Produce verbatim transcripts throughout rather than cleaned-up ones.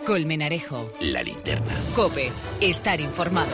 Colmenarejo. La Linterna. COPE. Estar informado.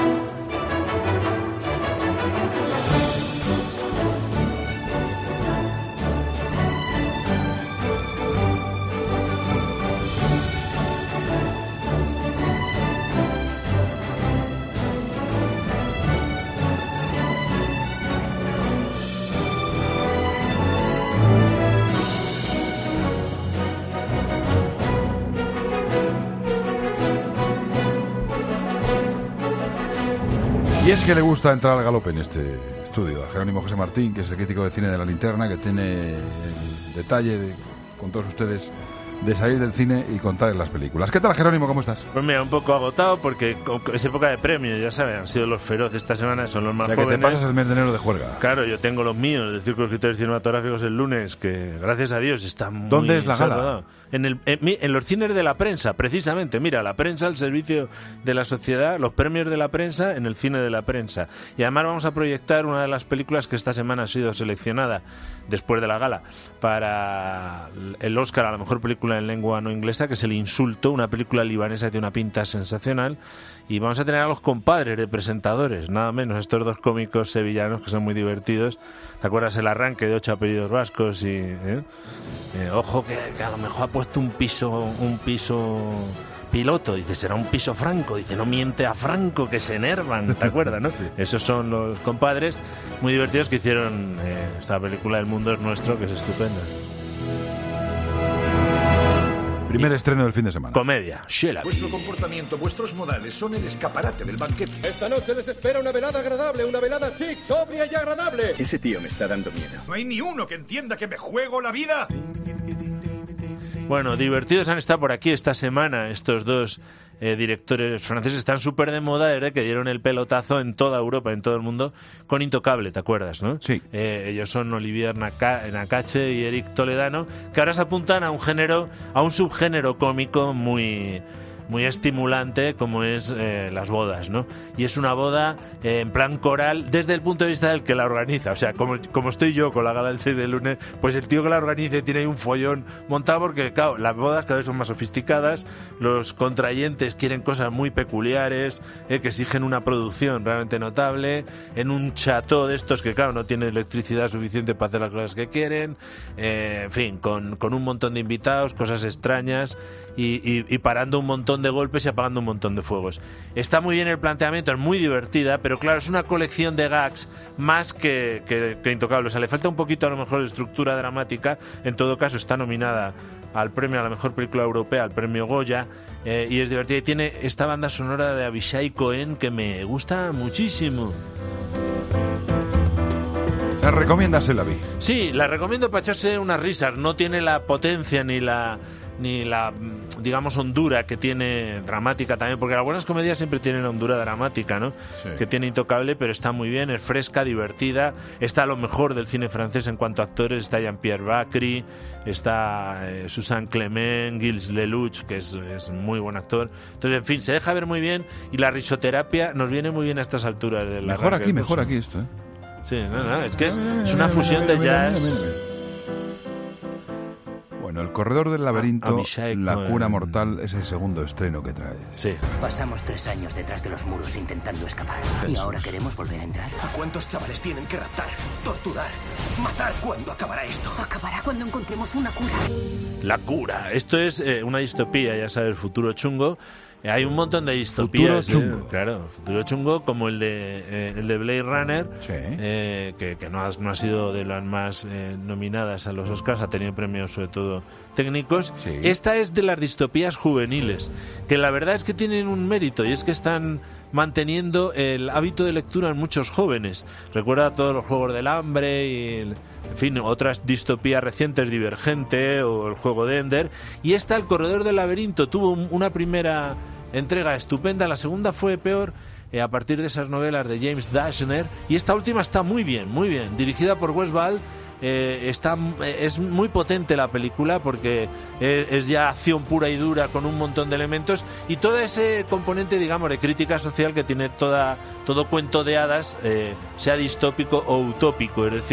Y es que le gusta entrar al galope en este estudio a Jerónimo José Martín, que es el crítico de cine de La Linterna, que tiene el detalle de, con todos ustedes, de salir del cine y contar las películas. ¿Qué tal, Jerónimo? ¿Cómo estás? Pues mira, un poco agotado porque es época de premios, ya saben, han sido los feroces esta semana, son los más o sea, jóvenes. Que te pasas el mes de enero de juerga. Claro, yo tengo los míos, del Círculo de Escritores Cinematográficos el lunes, que gracias a Dios está muy... ¿Dónde es la gala? Salvado. En, el, en, en los cines de la prensa, precisamente. Mira, la prensa al servicio de la sociedad, los premios de la prensa en el cine de la prensa. Y además vamos a proyectar una de las películas que esta semana ha sido seleccionada, después de la gala, para el Oscar a la mejor película en lengua no inglesa, que es El Insulto, una película libanesa que tiene una pinta sensacional. Y vamos a tener a los compadres de presentadores, nada menos, estos dos cómicos sevillanos que son muy divertidos. ¿Te acuerdas el arranque de Ocho apellidos vascos? Y ¿eh? Eh, ojo que, que a lo mejor ha puesto un piso un piso piloto, dice, será un piso Franco, dice, no miente a Franco, que se enervan, ¿te acuerdas, no? Sí. Esos son los compadres muy divertidos que hicieron eh, esta película El mundo es nuestro, que es estupenda. Primer y estreno del fin de semana. Comedia. Sheila. Vuestro comportamiento, vuestros modales son el escaparate del banquete. Esta noche les espera una velada agradable, una velada chic, sobria y agradable. Ese tío me está dando miedo. No hay ni uno que entienda que me juego la vida. Bueno, divertidos han estado por aquí esta semana estos dos eh, directores franceses. Están súper de moda desde que dieron el pelotazo en toda Europa, en todo el mundo, con Intocable, ¿te acuerdas, no? Sí. Eh, ellos son Olivier Naka- Nakache y Eric Toledano, que ahora se apuntan a un género, a un subgénero cómico muy... muy estimulante, como es eh, las bodas, ¿no? Y es una boda eh, en plan coral desde el punto de vista del que la organiza. O sea, como, como estoy yo con la gala del C I D del lunes, pues el tío que la organiza tiene ahí un follón montado porque, claro, las bodas cada vez son más sofisticadas, los contrayentes quieren cosas muy peculiares, eh, que exigen una producción realmente notable, en un chateau de estos que, claro, no tiene electricidad suficiente para hacer las cosas que quieren, eh, en fin, con, con un montón de invitados, cosas extrañas y, y, y parando un montón de golpes y apagando un montón de fuegos. Está muy bien el planteamiento, es muy divertida, pero claro, es una colección de gags más que, que, que Intocable. O sea, le falta un poquito a lo mejor de estructura dramática. En todo caso, está nominada al premio a la mejor película europea, al premio Goya, eh, y es divertida. Y tiene esta banda sonora de Avishai Cohen que me gusta muchísimo. ¿La recomiendas, Elavi? Sí, la recomiendo para echarse unas risas. No tiene la potencia ni la... ni la, digamos, hondura que tiene dramática también, porque las buenas comedias siempre tienen hondura dramática, ¿no? Sí. Que tiene Intocable, pero está muy bien, es fresca, divertida, está a lo mejor del cine francés en cuanto a actores, está Jean-Pierre Bacri, está eh, Suzanne Clement, Gilles Lelouch, que es, es muy buen actor. Entonces, en fin, se deja ver muy bien y la risoterapia nos viene muy bien a estas alturas del Mejor aquí, mejor aquí esto, ¿eh? Sí, no, no, es que es, es una fusión de jazz... Bueno, El corredor del laberinto, Avishai La Cohen. cura mortal, es el segundo estreno que trae. Sí. Pasamos tres años detrás de los muros intentando escapar. ¿Y ahora queremos volver a entrar? ¿A cuántos chavales tienen que raptar, torturar, matar? ¿Cuándo acabará esto? Acabará cuando encontremos una cura. La cura. Esto es eh, una distopía, ya sabes, futuro chungo. Eh, hay un montón de distopías. Futuro chungo. Eh, claro, futuro chungo como el de eh, el de Blade Runner, Sí. eh, que, que no, ha, no ha sido de las más eh, nominadas a los Oscars, ha tenido premios sobre todo técnicos. Sí. Esta es de las distopías juveniles, que la verdad es que tienen un mérito, y es que están manteniendo el hábito de lectura en muchos jóvenes. Recuerda todos los Juegos del Hambre y... El, en fin, otras distopías recientes, Divergente o El juego de Ender. Y esta, El corredor del laberinto, tuvo un, una primera entrega estupenda, la segunda fue peor, eh, a partir de esas novelas de James Dashner, y esta última está muy bien, muy bien, dirigida por Wes Ball. Eh, está, es muy potente la película porque es, es ya acción pura y dura con un montón de elementos y todo ese componente, digamos, de crítica social que tiene toda, todo cuento de hadas, eh, sea distópico o utópico, es decir,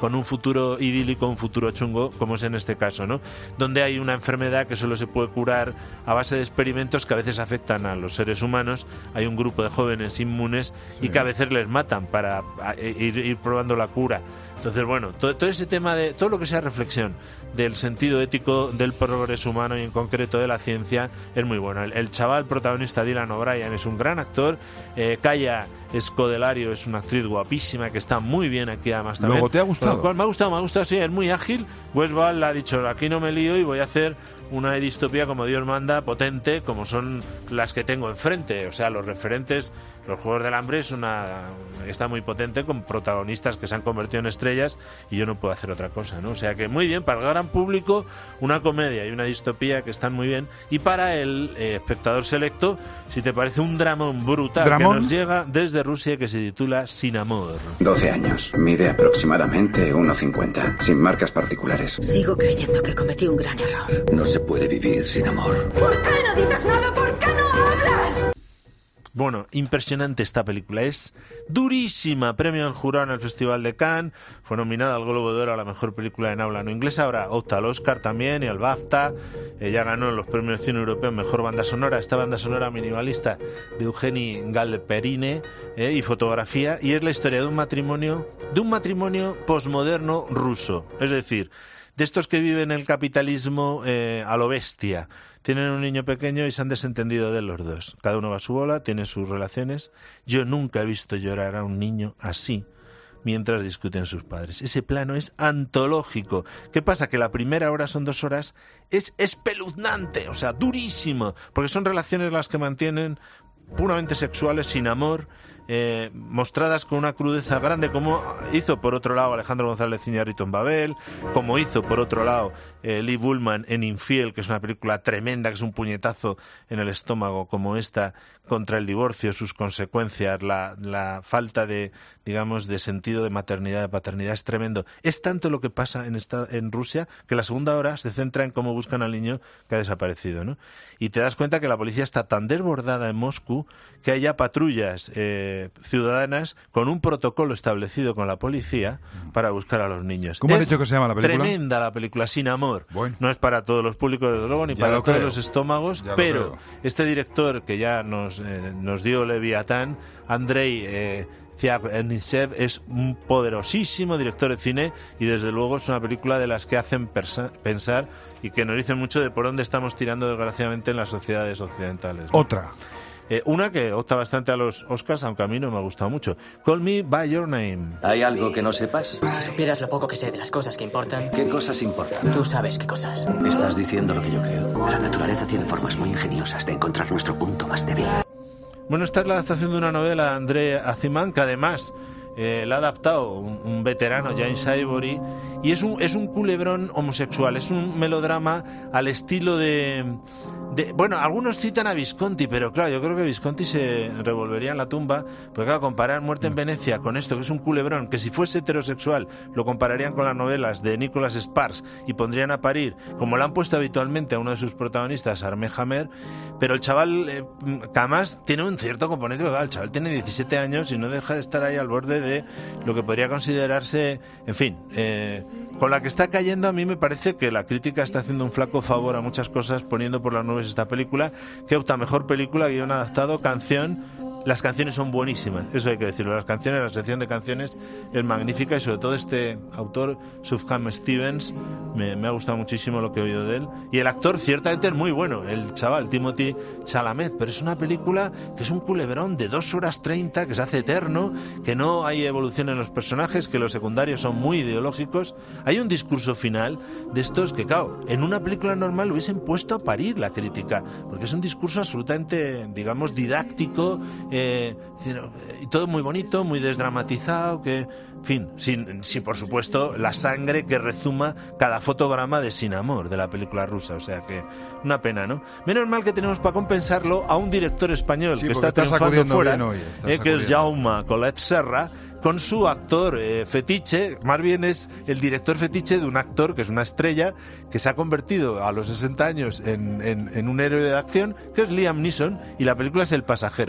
con un futuro idílico, un futuro chungo, como es en este caso, ¿no? Donde hay una enfermedad que solo se puede curar a base de experimentos que a veces afectan a los seres humanos. Hay un grupo de jóvenes inmunes y que a veces les matan para ir, ir probando la cura. Entonces, bueno, todo, todo ese tema de todo lo que sea reflexión del sentido ético del progreso humano y en concreto de la ciencia es muy bueno. El, el chaval protagonista Dylan O'Brien es un gran actor. eh, Kaya Scodelario es una actriz guapísima que está muy bien aquí además también. ¿Luego te ha gustado? Cual, me ha gustado, me ha gustado, sí, es muy ágil. Westphal ha dicho, aquí no me lío y voy a hacer una distopía como Dios manda, potente, como son las que tengo enfrente. O sea, los referentes, los Juegos del Hambre es una, está muy potente con protagonistas que se han convertido en estrellas y yo no puedo hacer otra cosa, ¿no? O sea que muy bien, para el gran público, una comedia y una distopía que están muy bien. Y para el eh, espectador selecto, si te parece un dramón brutal ¿Dramón? que nos llega desde Rusia que se titula Sin Amor. doce años. Mide aproximadamente uno cincuenta, sin marcas particulares. Sigo creyendo que cometí un gran error. No se puede vivir sin amor. ¿Por qué no dices nada? ¿Por qué no hablas? Bueno, impresionante esta película, es durísima. Premio al jurado en el Festival de Cannes, fue nominada al Globo de Oro a la mejor película en habla no inglesa, ahora opta al Oscar también y al BAFTA. Ella ganó los premios de cine europeo mejor banda sonora, esta banda sonora minimalista de Eugeni Galperine, eh, y fotografía, y es la historia de un matrimonio, de un matrimonio posmoderno ruso, es decir, de estos que viven el capitalismo eh, a lo bestia. Tienen un niño pequeño y se han desentendido de los dos. Cada uno va a su bola, tiene sus relaciones. Yo nunca he visto llorar a un niño así mientras discuten sus padres. Ese plano es antológico. ¿Qué pasa? Que la primera hora, son dos horas, es espeluznante, o sea, durísimo, porque son relaciones las que mantienen puramente sexuales, sin amor, eh, mostradas con una crudeza grande, como hizo por otro lado Alejandro González Iñárritu en Babel, como hizo por otro lado eh, Lee Bullman en Infiel, que es una película tremenda, que es un puñetazo en el estómago, como esta, contra el divorcio, sus consecuencias, la, la falta de, digamos, de sentido de maternidad, de paternidad, es tremendo. Es tanto lo que pasa en, esta, en Rusia que la segunda hora se centra en cómo buscan al niño que ha desaparecido, ¿no? Y te das cuenta que la policía está tan desbordada en Moscú que hay ya patrullas eh, ciudadanas con un protocolo establecido con la policía para buscar a los niños. ¿Cómo han Es dicho que se llama la película? Tremenda la película, Sin Amor. Bueno. No es para todos los públicos, desde luego, ni Ya para lo todos creo. los estómagos, Ya lo pero creo. este director que ya nos, eh, nos dio Leviatán, Andrei eh, Ziavnisev, es un poderosísimo director de cine y desde luego es una película de las que hacen persa- pensar y que nos dicen mucho de por dónde estamos tirando desgraciadamente en las sociedades occidentales, ¿no? Otra. Eh, una que opta bastante a los Oscars, aunque a mí no me ha gustado mucho. Call Me By Your Name. ¿Hay algo que no sepas? Si supieras lo poco que sé de las cosas que importan, ¿Qué cosas importan? tú sabes qué cosas. Estás diciendo lo que yo creo. La naturaleza tiene formas muy ingeniosas de encontrar nuestro punto más débil. Bueno, esta es la adaptación de una novela de André Aciman, que además eh, la ha adaptado un, un veterano, James Ivory, y es un, es un culebrón homosexual, es un melodrama al estilo de, de... Bueno, algunos citan a Visconti, pero claro, yo creo que Visconti se revolvería en la tumba, porque claro, comparar Muerte en Venecia con esto, que es un culebrón, que si fuese heterosexual lo compararían con las novelas de Nicholas Sparks y pondrían a parir, como lo han puesto habitualmente a uno de sus protagonistas, Armé Hammer, pero el chaval, eh, que además tiene un cierto componente, porque claro, el chaval tiene diecisiete años y no deja de estar ahí al borde de lo que podría considerarse, en fin, eh, con la que está cayendo. A mí me parece que la crítica está haciendo un flaco favor a muchas cosas poniendo por las nubes esta película, que opta mejor película, guión adaptado, canción. Las canciones son buenísimas, eso hay que decirlo. Las canciones, la sección de canciones es magnífica y sobre todo este autor, Sufjan Stevens, me, me ha gustado muchísimo lo que he oído de él. Y el actor ciertamente es muy bueno, el chaval, Timothy Chalamet, pero es una película que es un culebrón de dos horas treinta, que se hace eterno, que no hay evolución en los personajes, que los secundarios son muy ideológicos. Hay un discurso final de estos que, claro, en una película normal hubiesen puesto a parir la crítica, porque es un discurso absolutamente, digamos, didáctico, Eh, y todo muy bonito, muy desdramatizado, que, en fin, sin, sin por supuesto la sangre que rezuma cada fotograma de Sin Amor, de la película rusa, o sea que una pena, ¿no? Menos mal que tenemos para compensarlo a un director español Sí, que porque está está triunfando sacudiendo fuera, bien hoy, está eh, que es sacudiendo. Jaume Colet Serra, con su actor eh, fetiche. Más bien es el director fetiche de un actor que es una estrella, que se ha convertido a los sesenta años en, en, en un héroe de acción, que es Liam Neeson, y la película es El Pasajero.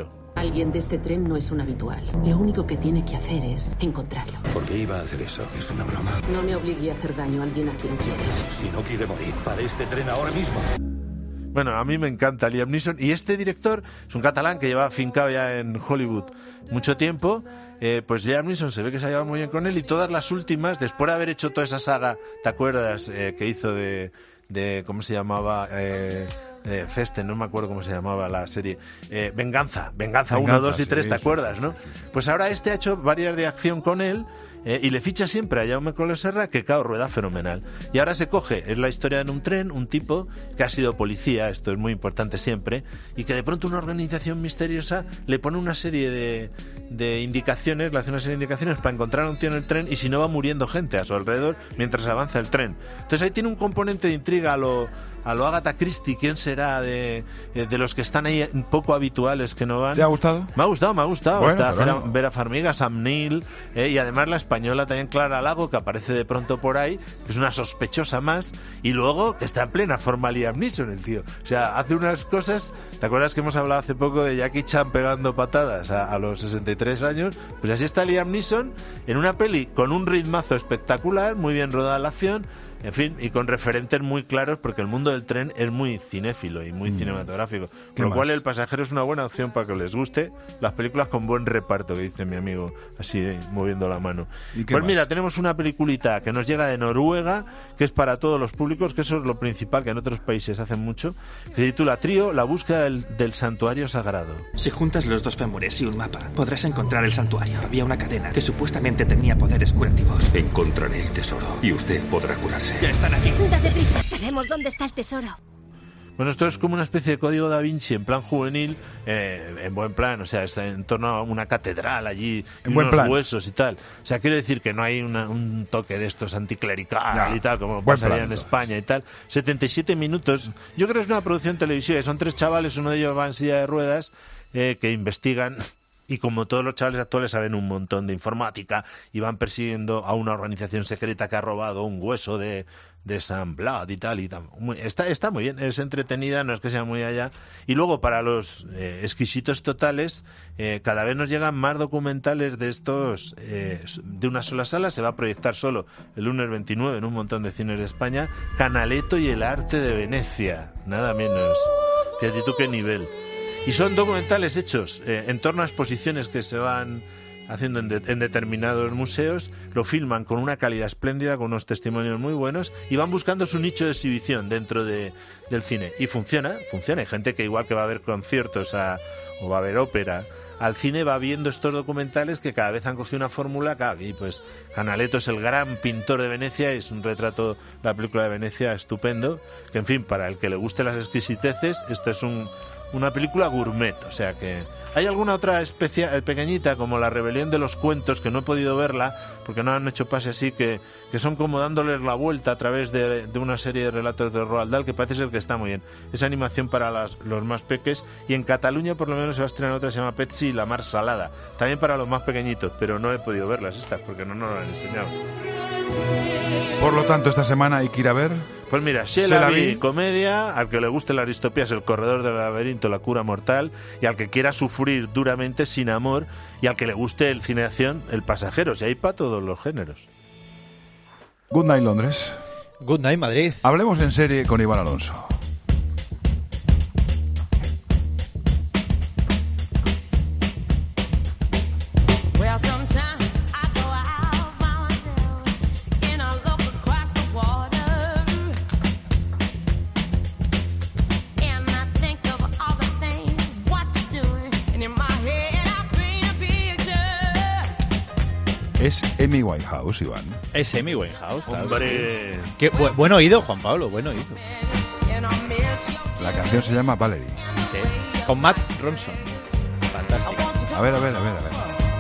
Alguien de este tren no es un habitual. Lo único que tiene que hacer es encontrarlo. ¿Por qué iba a hacer eso? Es una broma. No me obligue a hacer daño a alguien a quien quiere. Si no quiere morir, para este tren ahora mismo. Bueno, a mí me encanta Liam Neeson. Y este director es un catalán que lleva afincado ya en Hollywood mucho tiempo. Eh, pues Liam Neeson se ve que se ha llevado muy bien con él. Y todas las últimas, después de haber hecho toda esa saga, ¿te acuerdas? Eh, que hizo de, de... ¿Cómo se llamaba? Eh... Eh, Festen, no me acuerdo cómo se llamaba la serie. Eh, Venganza, Venganza uno, dos y tres, sí, ¿te acuerdas, no? Pues ahora este ha hecho varias de acción con él eh, y le ficha siempre a Jaume Collet Serra, que claro, rueda fenomenal. Y ahora se coge, es la historia en un tren, un tipo que ha sido policía, esto es muy importante siempre, y que de pronto una organización misteriosa le pone una serie de, de indicaciones, le hace una serie de indicaciones para encontrar a un tío en el tren y si no va muriendo gente a su alrededor mientras avanza el tren. Entonces ahí tiene un componente de intriga a lo... a lo Agatha Christie, ¿quién será de, de los que están ahí un poco habituales que no van? ¿Te ha gustado? Me ha gustado, me ha gustado. Bueno, Está Vera, bueno. Vera Farmiga, Sam Neill, eh, y además la española también Clara Lago, que aparece de pronto por ahí, que es una sospechosa más, y luego que está en plena forma Liam Neeson, el tío. O sea, hace unas cosas... ¿Te acuerdas que hemos hablado hace poco de Jackie Chan pegando patadas a, a los sesenta y tres años? Pues así está Liam Neeson en una peli con un ritmazo espectacular, muy bien rodada la acción, en fin, y con referentes muy claros, porque el mundo del tren es muy cinéfilo y muy mm. cinematográfico. Con lo más? cual, El pasajero es una buena opción para que les guste las películas con buen reparto, que dice mi amigo, así de, moviendo la mano. Pues más? Mira, tenemos una peliculita que nos llega de Noruega, que es para todos los públicos, que eso es lo principal, que en otros países hacen mucho, que se titula Trío, la búsqueda del, del santuario sagrado. Si juntas los dos fémures y un mapa, podrás encontrar el santuario. Había una cadena que supuestamente tenía poderes curativos. Encontraré el tesoro y usted podrá curarse. Ya están aquí. Date prisa, sabemos dónde está el tesoro. Bueno, esto es como una especie de código da Vinci en plan juvenil, eh, en buen plan, o sea, está en torno a una catedral allí, y en buen unos plan. huesos y tal. O sea, quiero decir que no hay una, un toque de estos anticlerical no, y tal, como buen pasaría plan, en entonces. España y tal. setenta y siete minutos. Yo creo que es una producción televisiva y son tres chavales, uno de ellos va en silla de ruedas, eh, que investigan. Y como todos los chavales actuales saben un montón de informática y van persiguiendo a una organización secreta que ha robado un hueso de, de Sam Blood y tal. Y tal. Está, está muy bien, es entretenida, no es que sea muy allá. Y luego para los eh, exquisitos totales, eh, cada vez nos llegan más documentales de estos, eh, de una sola sala. Se va a proyectar solo el lunes veintinueve en un montón de cines de España. Canaletto y el arte de Venecia, nada menos. Fíjate tú qué nivel. Y son documentales hechos eh, en torno a exposiciones que se van haciendo en, de, en determinados museos, lo filman con una calidad espléndida, con unos testimonios muy buenos y van buscando su nicho de exhibición dentro de, del cine. Y funciona, funciona. Hay gente que igual que va a ver conciertos a, o va a ver ópera, al cine va viendo estos documentales que cada vez han cogido una fórmula. Y pues Canaletto es el gran pintor de Venecia, es un retrato, la película de Venecia estupendo, que en fin, para el que le guste las exquisiteces, esto es un... una película gourmet, o sea que... Hay alguna otra especie pequeñita, como La rebelión de los cuentos, que no he podido verla, porque no han hecho pase así, que, que son como dándoles la vuelta a través de, de una serie de relatos de Roald Dahl, que parece ser que está muy bien. Es animación para las, los más peques, y en Cataluña por lo menos se va a estrenar otra, se llama Petsy y la mar salada, también para los más pequeñitos, pero no he podido verlas estas, porque no nos lo han enseñado. Por lo tanto, esta semana hay que ir a ver... Pues mira, Sheila B, comedia, al que le guste la distopía es El corredor del laberinto, La cura mortal, y al que quiera sufrir duramente Sin amor, y al que le guste el cine de acción, El pasajero, y hay para todos los géneros. Good Night Londres. Good Night Madrid. Hablemos en serie con Iván Alonso. Es Amy Winehouse, Iván. Es Amy Winehouse, claro. Hombre. Qué bu- buen oído, Juan Pablo, buen oído. La canción se llama Valerie. Sí. Con Matt Ronson. Fantástico. A ver, a ver, a ver, a ver.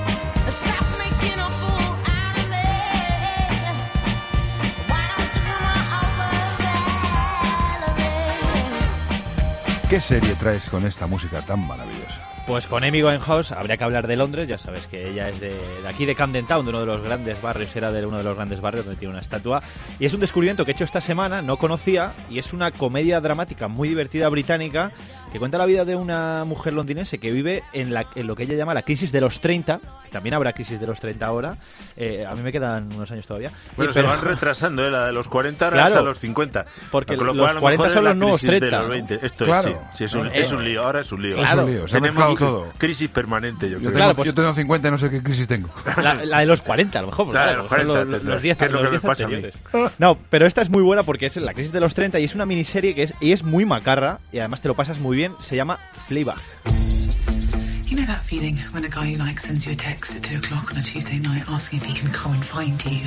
¿Qué serie traes con esta música tan maravillosa? Pues con Amy Winehouse habría que hablar de Londres, ya sabes que ella es de, de aquí de Camden Town, de uno de los grandes barrios, era de uno de los grandes barrios donde tiene una estatua, y es un descubrimiento que he hecho esta semana, no conocía, y es una comedia dramática muy divertida británica que cuenta la vida de una mujer londinense que vive en, la, en lo que ella llama la crisis de los treinta, que también habrá crisis de los treinta ahora, eh, a mí me quedan unos años todavía. Bueno, y, se pero, van retrasando, ¿eh? La de los cuarenta ahora claro, es a los cincuenta. Porque con lo los cual, a lo cuarenta mejor son es los la nuevos crisis treinta. de los veinte. Esto claro. es, sí, sí es, un, Eh, es un lío, ahora es un lío. Claro. Es un lío, se ha Tenemos mezclado todo. crisis permanente, yo, Yo creo. tengo, Claro, pues- yo tengo cincuenta y no sé qué crisis tengo. La, la de los cuarenta, a lo mejor. La de claro, los son cuarenta, los, tendrás. los diez, ¿Qué es lo los que me diez pasa a mí? anteriores. No, pero esta es muy buena porque es la crisis de los treinta y es una miniserie que es, y es muy macarra y además te lo pasas muy bien. Se llama Fleabag. You know that feeling when a guy you like sends you a text at two o'clock on a Tuesday night asking if he can come and find you?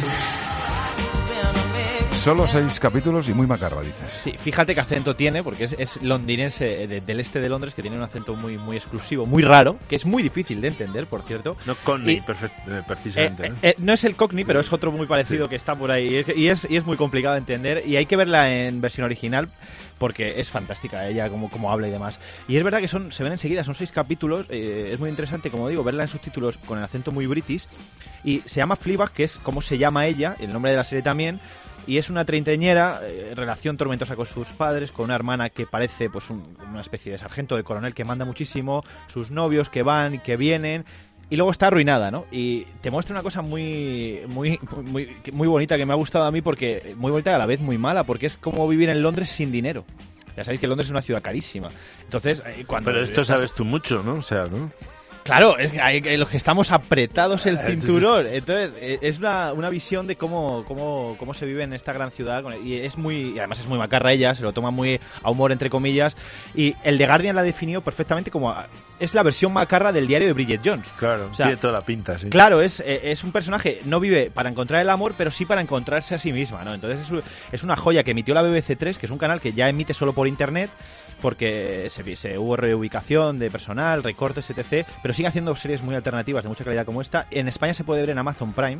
Solo seis capítulos y muy macarra, dices. Sí, fíjate qué acento tiene, porque es, es londinense de, del este de Londres, que tiene un acento muy muy exclusivo, muy raro, que es muy difícil de entender, por cierto. No Cockney, Y- perfect- eh, precisamente. Eh, ¿no? eh, no es el Cockney, pero es otro muy parecido que está por ahí. Y es, y es, y es muy complicado de entender. Y hay que verla en versión original porque es fantástica ella, como, como habla y demás. Y es verdad que son se ven enseguida, son seis capítulos. Eh, es muy interesante, como digo, verla en subtítulos con el acento muy british. Y se llama Fleabag, que es como se llama ella, el nombre de la serie también. Y es una treintañera, eh, relación tormentosa con sus padres, con una hermana que parece pues un- una especie de sargento, de coronel que manda muchísimo, sus novios que van y que vienen, y luego está arruinada, ¿no? Y te muestra una cosa muy, muy, muy, muy bonita que me ha gustado a mí, porque muy bonita y a la vez muy mala, porque es como vivir en Londres sin dinero. Ya sabéis que Londres es una ciudad carísima. Entonces, eh, cuando Pero esto estás- sabes tú mucho, ¿no? O sea, ¿no? Claro, es que hay- que los que estamos apretados el cinturón. Entonces, eh, es una, una visión de cómo, cómo, cómo se vive en esta gran ciudad. con- Y es muy, y además es muy macarra ella, se lo toma muy a humor, entre comillas. Y el The Guardian la definió perfectamente como a- es la versión macarra del diario de Bridget Jones. Claro, O sea, tiene toda la pinta, sí. Claro, es, eh, es un personaje, no vive para encontrar el amor, pero sí para encontrarse a sí misma, ¿no? Entonces es, u- es una joya que emitió la B B C tres, que es un canal que ya emite solo por internet, porque se, se hubo reubicación de personal, recortes, etcétera, pero sigue haciendo series muy alternativas de mucha calidad como esta. En España se puede ver en Amazon Prime.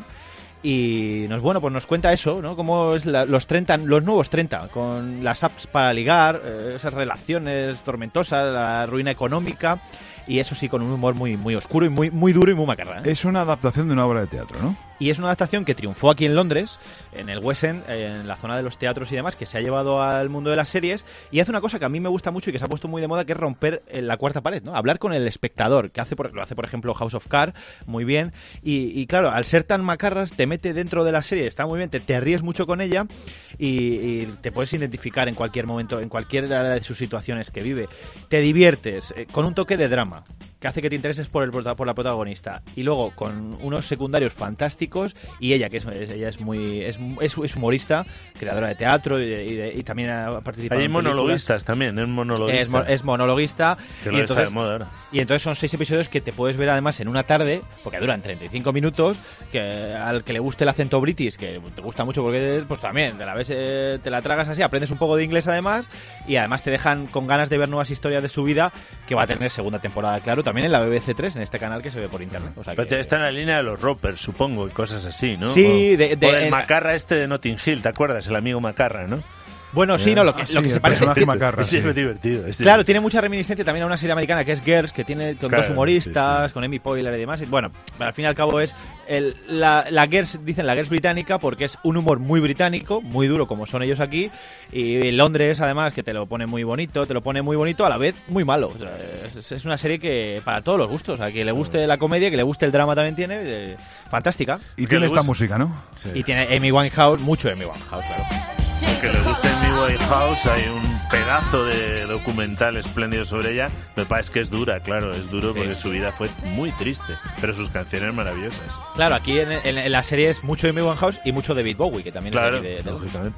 Y nos, bueno, pues nos cuenta eso, ¿no? Cómo es la- los treinta, los nuevos treinta, con las apps para ligar, eh, esas relaciones tormentosas, la ruina económica, y eso sí, con un humor muy, muy oscuro y muy, muy duro y muy macarra, ¿eh? Es una adaptación de una obra de teatro, ¿no? Y es una adaptación que triunfó aquí en Londres, en el West End, en la zona de los teatros y demás, que se ha llevado al mundo de las series, y hace una cosa que a mí me gusta mucho y que se ha puesto muy de moda, que es romper eh, la cuarta pared, ¿no? Hablar con el espectador, que hace por, lo hace, por ejemplo, House of Cards, muy bien, y, y claro, al ser tan macarras, te mete dentro de la serie, está muy bien, te, te ríes mucho con ella, y, y te puedes identificar en cualquier momento, en cualquiera de sus situaciones que vive. Te diviertes, eh, con un toque de drama, que hace que te intereses por, el, prota- por la protagonista, y luego con unos secundarios fantásticos, y ella que es, es- ella es muy es, es, es humorista, creadora de teatro y, de- y de- y también ha participado Hay en películas. monologuistas también, es monologuista. Es, mo- es monologuista Que y no está entonces, de moda ahora. y entonces son seis episodios que te puedes ver además en una tarde, porque duran treinta y cinco minutos, que al que le guste el acento british, que te gusta mucho porque pues también te la ves, eh, te la tragas así, aprendes un poco de inglés además, y además te dejan con ganas de ver nuevas historias de su vida, que va a tener segunda temporada, claro, también en la B B C tres, en este canal que se ve por internet. O sea Pero que- te- está en la línea de los Roppers, supongo, y cosas así, ¿no? Sí, o, de- de- o del en- Macarra este de Notting Hill, ¿te acuerdas? El amigo Macarra, ¿no? Bueno, sí, no, lo que, Ah, lo sí, que se el parece personaje macarra, Sí, sí. es divertido. es Claro, divertido. tiene mucha reminiscencia también a una serie americana que es Girls, que tiene con Claro, dos humoristas, sí, sí. con Amy Poehler y demás. Y bueno, al fin y al cabo es el, la, la Girls, dicen la Girls británica, porque es un humor muy británico, muy duro como son ellos aquí. Y Londres, además, que te lo pone muy bonito, te lo pone muy bonito, a la vez muy malo. O sea, es, es una serie que para todos los gustos, a que le guste la comedia, que le guste el drama también tiene, eh, fantástica. Y Que tiene le esta gusta- música, ¿no? Sí. Y tiene Amy Winehouse, mucho Amy Winehouse, claro. Que le guste en mi White House, hay un pedazo de documental espléndido sobre ella. Lo que pasa es que es dura, claro, es duro porque Sí. su vida fue muy triste, pero sus canciones maravillosas. Claro, aquí en, en- en la serie es mucho Amy Winehouse y mucho David Bowie, que también Claro, es de, de- de- lógicamente.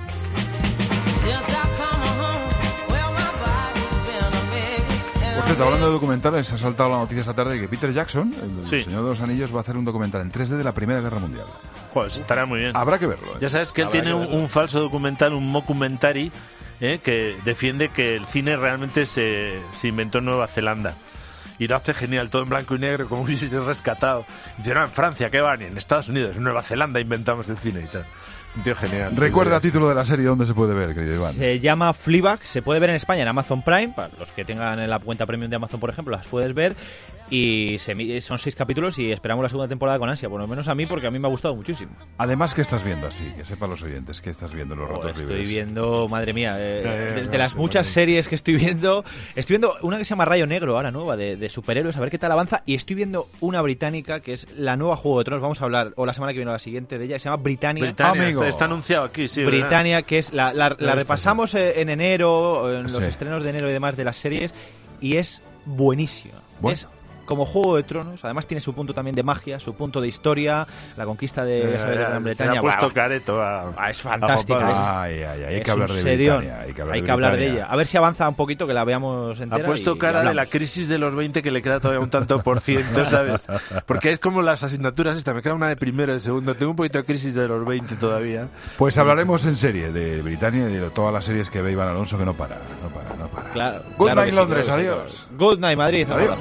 Por cierto, hablando de documentales, se ha saltado la noticia esta tarde de que Peter Jackson, el del Sí. Señor de los Anillos, va a hacer un documental en tres D de la Primera Guerra Mundial. Joder, estará muy bien. Habrá que verlo. ¿eh? Ya sabes que él Habrá tiene que un, verlo. un falso documental, un mockumentary, ¿eh? que defiende que el cine realmente se, se inventó en Nueva Zelanda. Y lo hace genial, todo en blanco y negro, como si se rescatado. Y dice, no, en Francia, ¿qué van? Y en Estados Unidos, en Nueva Zelanda inventamos el cine y tal. Un tío genial. Recuerda el título de la serie, ¿dónde se puede ver, querido Iván? Se llama Fleabag, se puede ver en España en Amazon Prime, para los que tengan en la cuenta premium de Amazon, por ejemplo, las puedes ver. Y se, son seis capítulos y esperamos la segunda temporada con ansia, por lo menos a mí, porque a mí me ha gustado muchísimo. Además, ¿qué estás viendo así? Que sepan los oyentes, ¿qué estás viendo en los oh, ratos estoy libres? Estoy viendo, madre mía, eh, eh, de, no, de las sí, muchas sí. series que estoy viendo, estoy viendo una que se llama Rayo Negro, ahora nueva, de, de superhéroes, a ver qué tal avanza, y estoy viendo una británica que es la nueva Juego de Tronos, vamos a hablar, o la semana que viene o la siguiente de ella, que se llama Britannia. Britannia, Amigo. está, está anunciado aquí, sí. Britannia, ¿verdad? que es la, la, la repasamos en enero, en los Sí. estrenos de enero y demás de las series, y es buenísima. Bueno. Es como Juego de Tronos, además tiene su punto también de magia, su punto de historia, la conquista de, Eh, ya sabes, de Gran se le Bretaña. ha puesto Buah, careto a, Ah, es fantástica, a Juan es- Pablo. Ay, ay, ay, hay es que hablar un de serión. Britannia. Hay que hablar, Hay de, que hablar de Britannia. ella. A ver si avanza un poquito, que la veamos entera. Ha puesto y- cara y de la hablamos. crisis de los veinte que le queda todavía un tanto por ciento, ¿sabes? Porque es como las asignaturas esta, me queda una de primero, de segundo, tengo un poquito de crisis de los veinte todavía. Pues hablaremos en serie de Britannia y de todas las series que ve Iván Alonso, que no para, no para, no para. Claro, Good claro night, que sí, Londres, claro que sí, adiós. claro. Good night, Madrid. Adiós.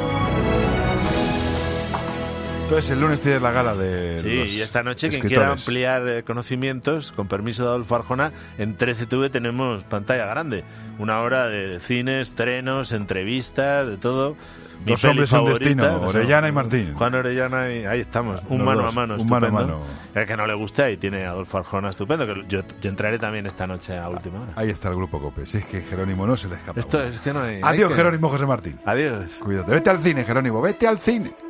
Entonces el lunes tienes la gala de Sí, los y esta noche quien escritores. quiera ampliar eh, conocimientos, con permiso de Adolfo Arjona, en trece T V tenemos pantalla grande. Una hora de cine, estrenos, entrevistas, de todo. Mi Dos peli hombres y un favorita, destino, eso, Orellana y Martín. Juan Orellana y ahí estamos, un Los mano dos, a mano, un mano a estupendo. mano. El que no le guste, ahí tiene Adolfo Arjona, estupendo, que yo, yo entraré también esta noche a última hora. Ahí está el grupo Cope. Si es que Jerónimo no se le escapa. Esto es que no hay... hay Adiós, que- Jerónimo José Martín. Adiós. Cuídate. Vete al cine, Jerónimo. Vete al cine.